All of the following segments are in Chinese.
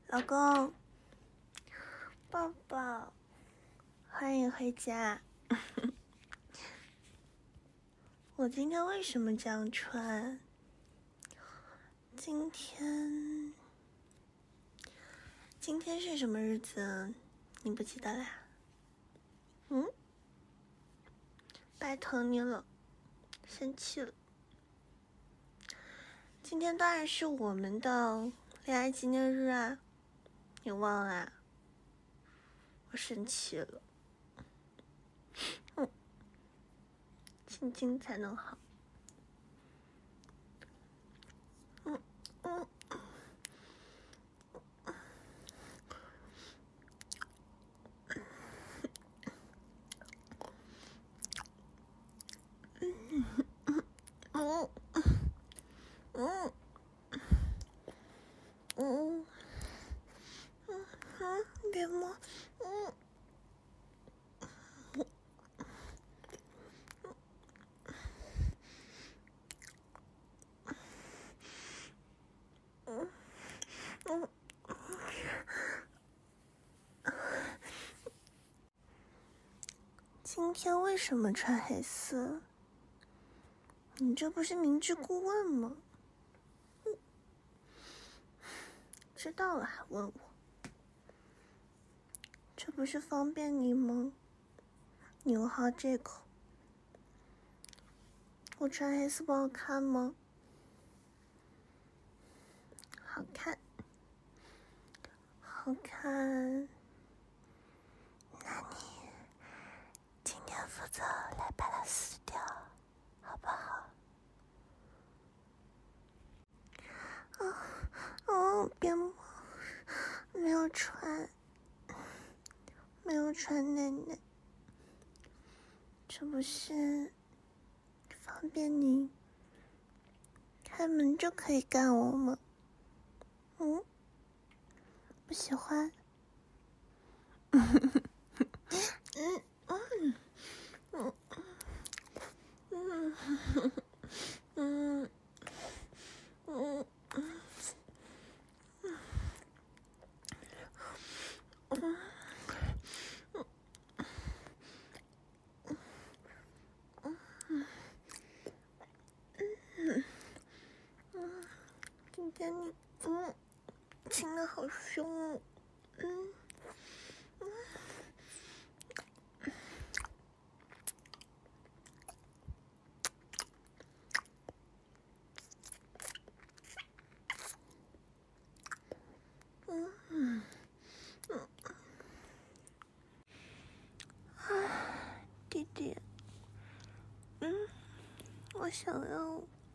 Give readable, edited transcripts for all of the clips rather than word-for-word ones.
老公，抱抱，欢迎回家。我今天为什么这样穿？今天是什么日子？你不记得啦？拜托你了，生气了。今天当然是我们的恋爱纪念日啊，你忘了啊？我生气了。亲亲才能好。别摸。今天为什么穿黑色？你这不是明知故问吗？知道了还问我，这不是方便你吗？你有好这口。我穿黑色不好看吗？好看，好看。那你今天负责来把它撕掉，好不好？别摸，没有穿内内，这不是方便你开门就可以干我吗？不喜欢？今天你亲得好凶哦。弟弟，我想要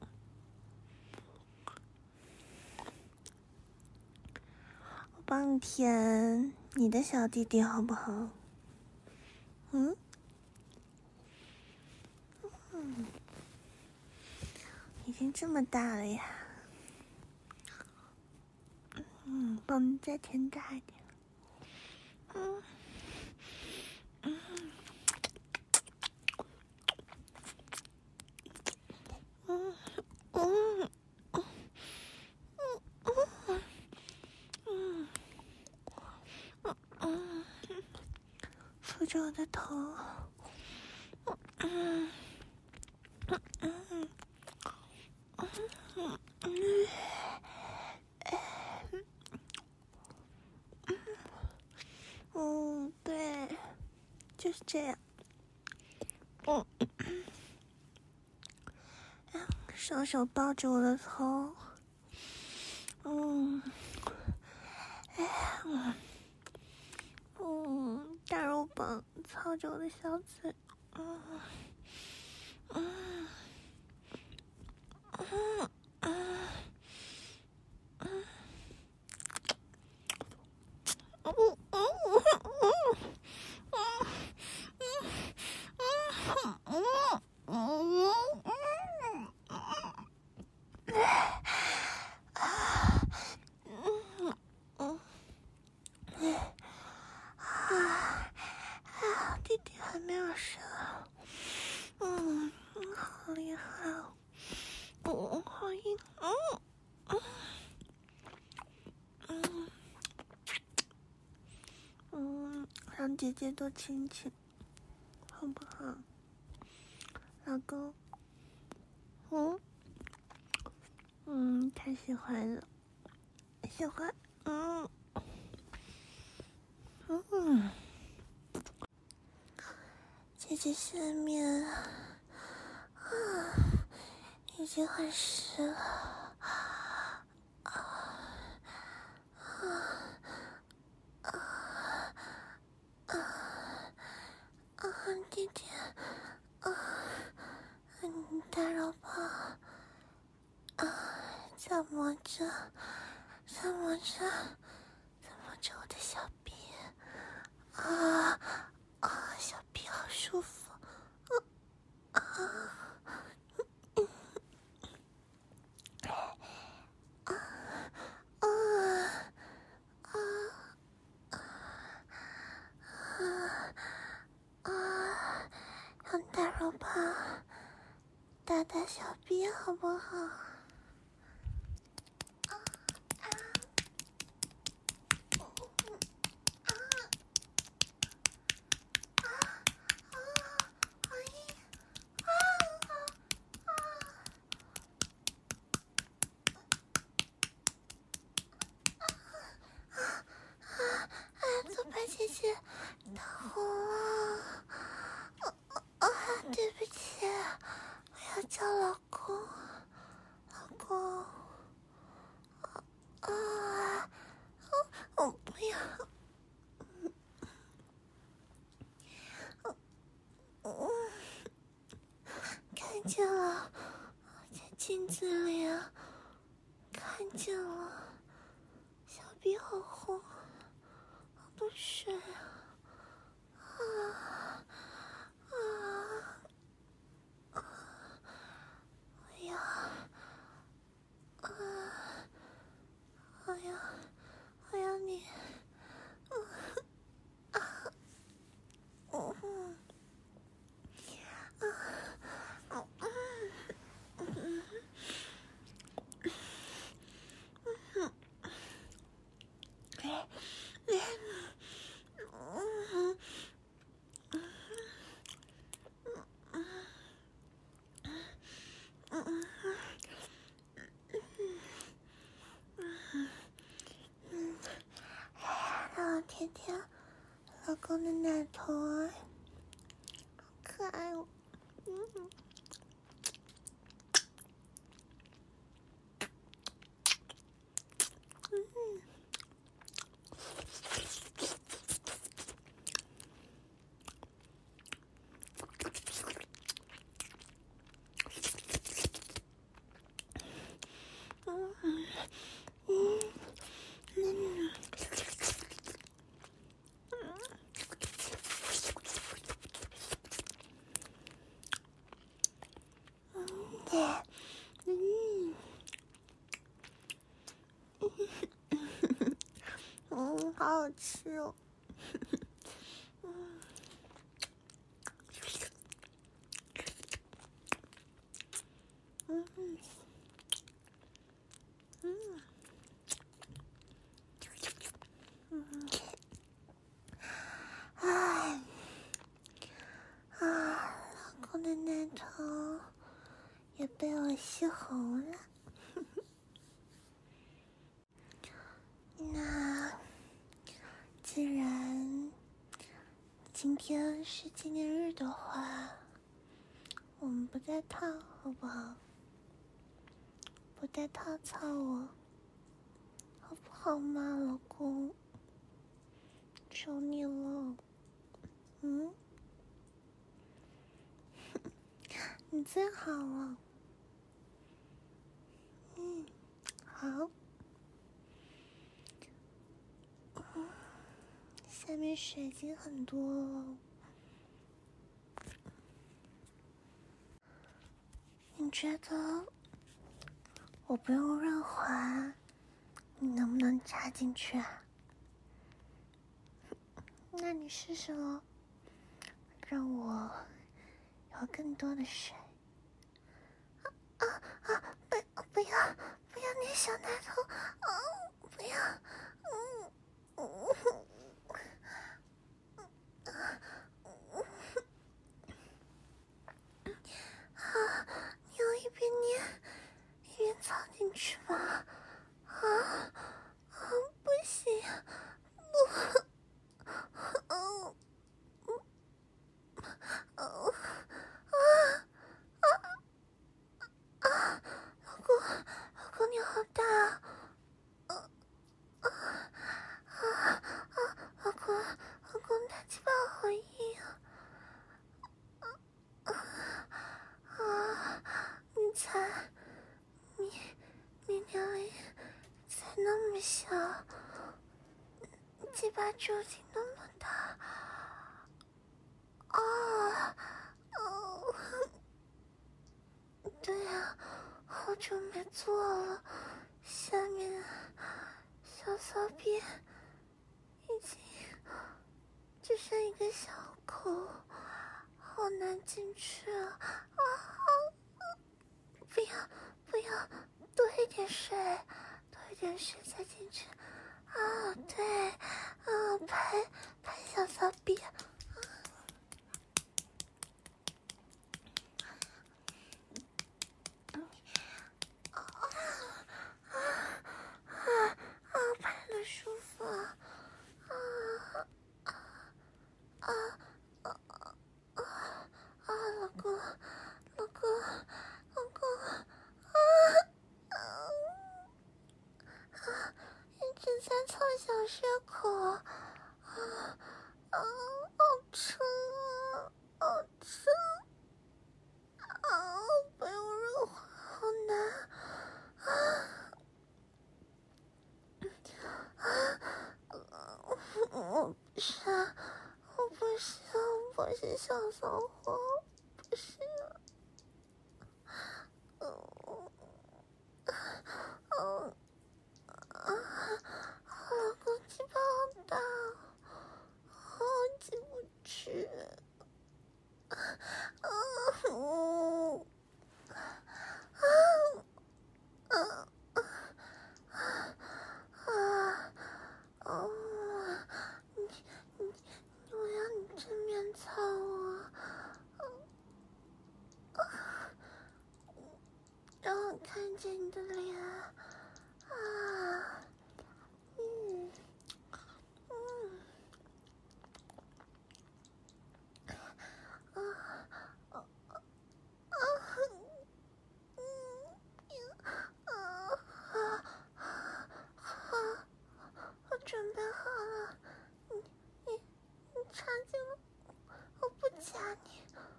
我帮你舔你的小弟弟好不好？已经这么大了呀。帮你再舔大一点。扶着我的头。对，就是这样。双手抱着我的头。大肉棒操着我的小嘴。弟弟还没有射。 跟姐姐多亲亲，好不好？老公，太喜欢了，喜欢，姐姐下面已经很湿了，弟弟，你打扰吧，再摸着我的小臂，小臂好舒服，让大肉棒打打小臂好不好？左白姐姐打红了，对不起，我要叫老公，我不要，看见了，在镜子里看见了，小臂好红，好多水我要你，让我舔舔老公的奶头啊，好可爱哦，好好吃哦，老公的奶头也被我吸红了。那既然今天是纪念日的话，我们不戴套好不好？不戴套操我，好不好嘛，老公？求你了，你最好了，好。下面水已经很多了，你觉得我不用润滑，你能不能插进去啊？那你试试咯，让我有更多的水。不要捏小奶头，不要， 么小，鸡巴究竟那么大。对啊，好久没做了，下面小骚逼已经只剩一个小口，好难进去啊！不要，多一点水再进去啊！对啊，拍小骚逼。拍的舒服啊！老公，一直在操小穴口，好撑啊！不用润滑，好难我不是小骚货，不是。老公鸡巴好大，进不去。我要你正面操我，让我看见你的脸啊！我准备好了，你插进了，我不夹你，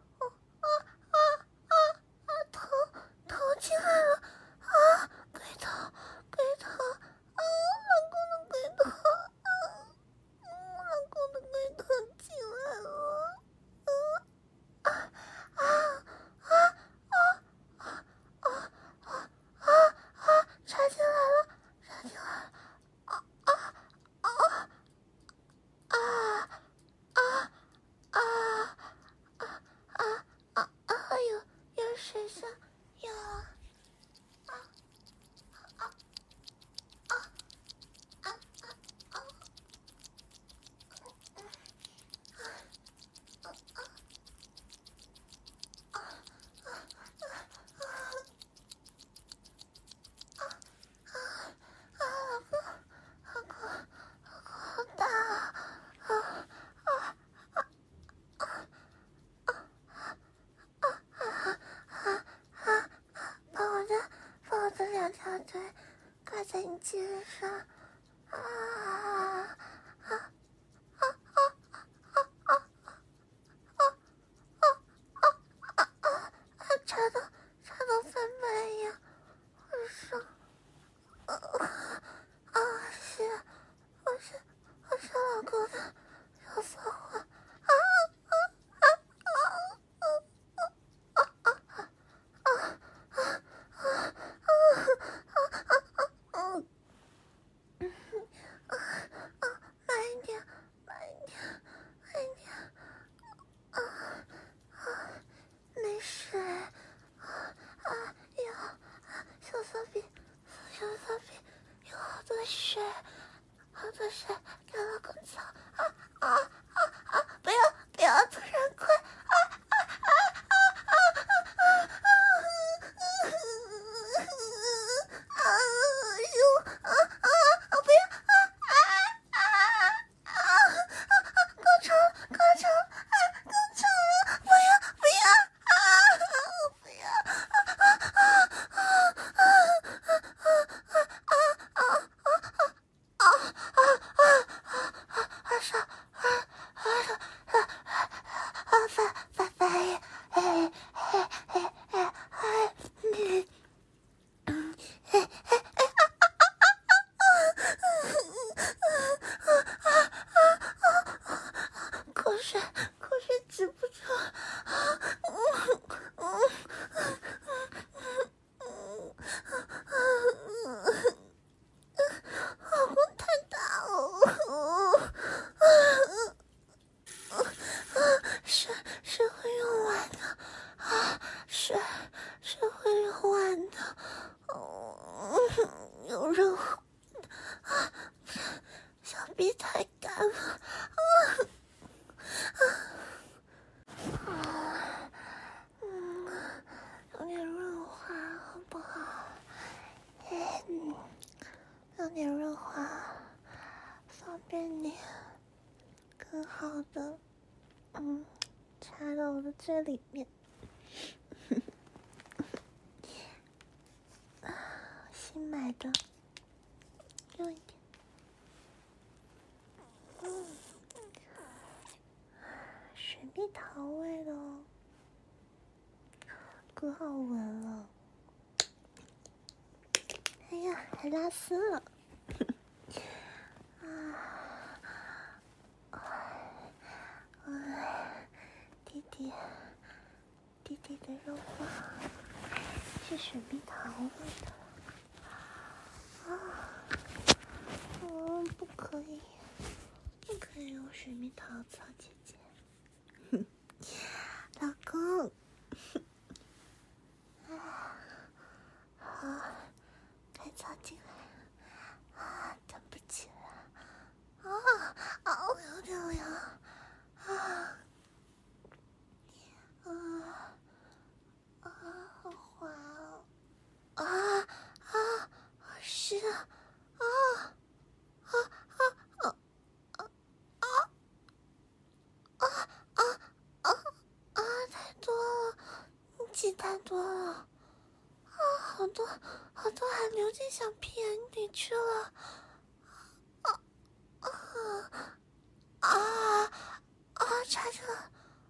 头进来了啊！龟头，老公的龟头，老公的龟头进来了，插进来了，有水声，有好大把我的两条腿挂在你肩上，插到翻白眼，好爽！我是老公的小骚货。慢一点，没水小骚逼，有好多水，给老公操不要突然快鼻太干了，有点润滑好不好？有点润滑，方便你更好的插到我的嘴里面。新买的，用一点。水蜜桃味的哦，可好闻了。哎呀，还拉丝了。弟弟的肉棒是水蜜桃味的。不可以用水蜜桃操姐姐。老公，快操进来。等不起了。有点凉。好滑哦。好湿啊。太多了，挤太多了。好多还流进小屁眼里去了。插着了。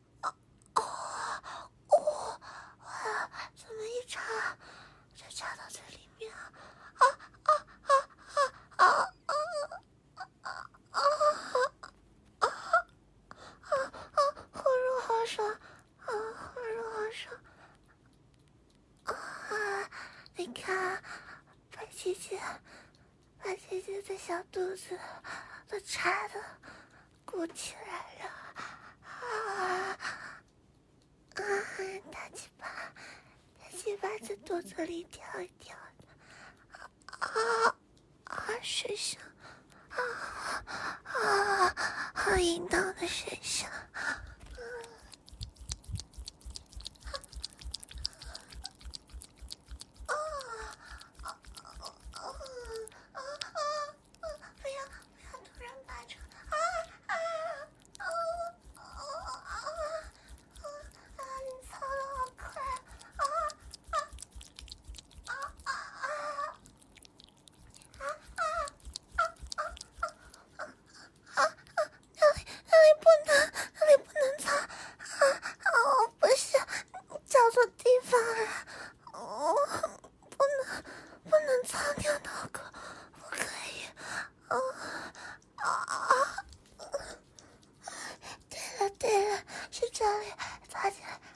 怎么一插就插到这里面啊？好热好爽，好热好爽。你看，把姐姐的小肚子都插的鼓起来了。大鸡巴在肚子里跳一跳的。水声，好淫荡的水声。不要突然拔出。你操的好快。那里不能擦。不是，叫错地方了。不能擦掉那个，不可以。对了，是这里，擦起来。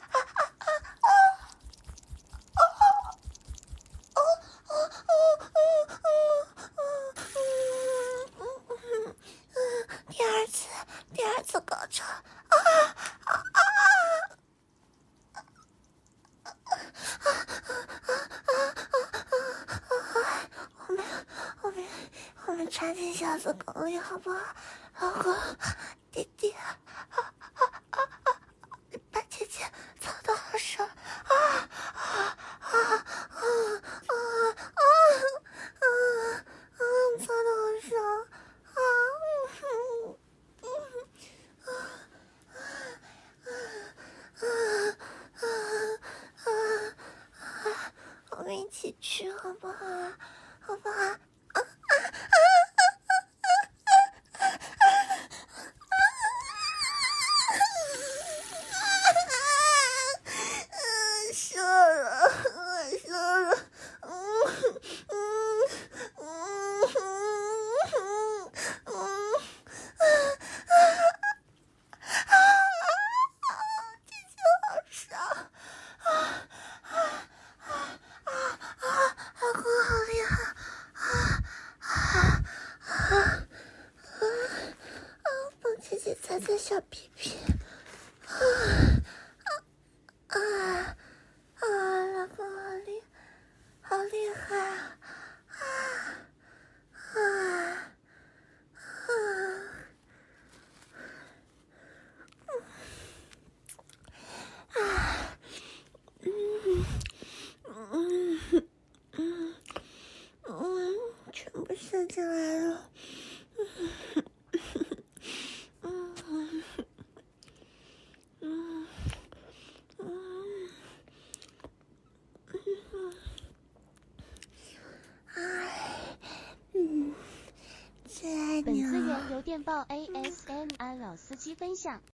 第二次高潮。我们插进小子宫里好不好？老公，弟弟，把姐姐操得好爽。操得好爽。我们一起去好不好？好不好？射了。姐姐好爽。老公好厉害。帮姐姐擦擦小屁屁。老公好厉害啊！ 吃完了。 本资源由电报 ASMR 老司机分享。